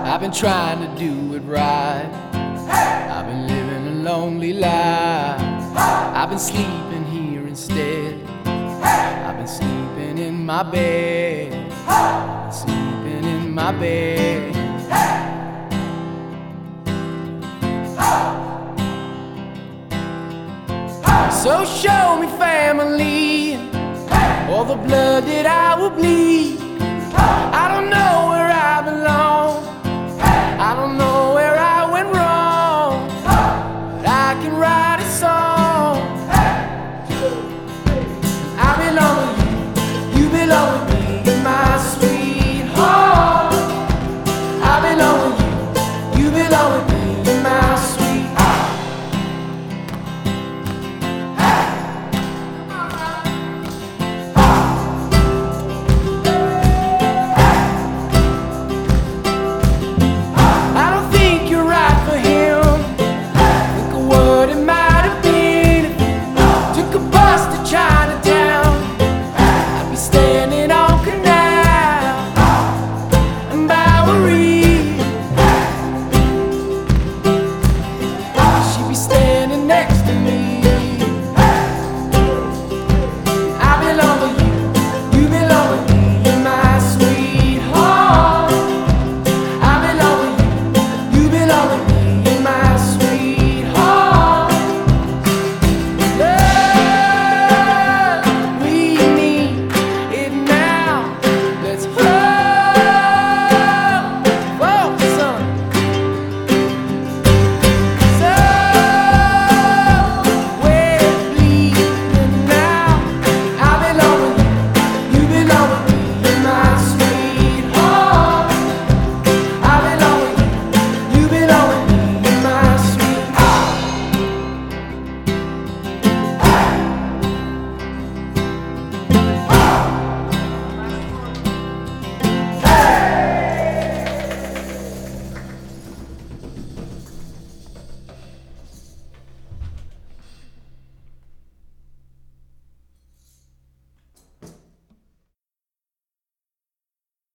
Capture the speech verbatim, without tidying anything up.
I've been trying to do it right. I've been living a lonely life. I've been sleeping here instead. I've been sleeping in my bed. I've been sleeping in my bed. So show me family, all the blood that I will bleed. I don't know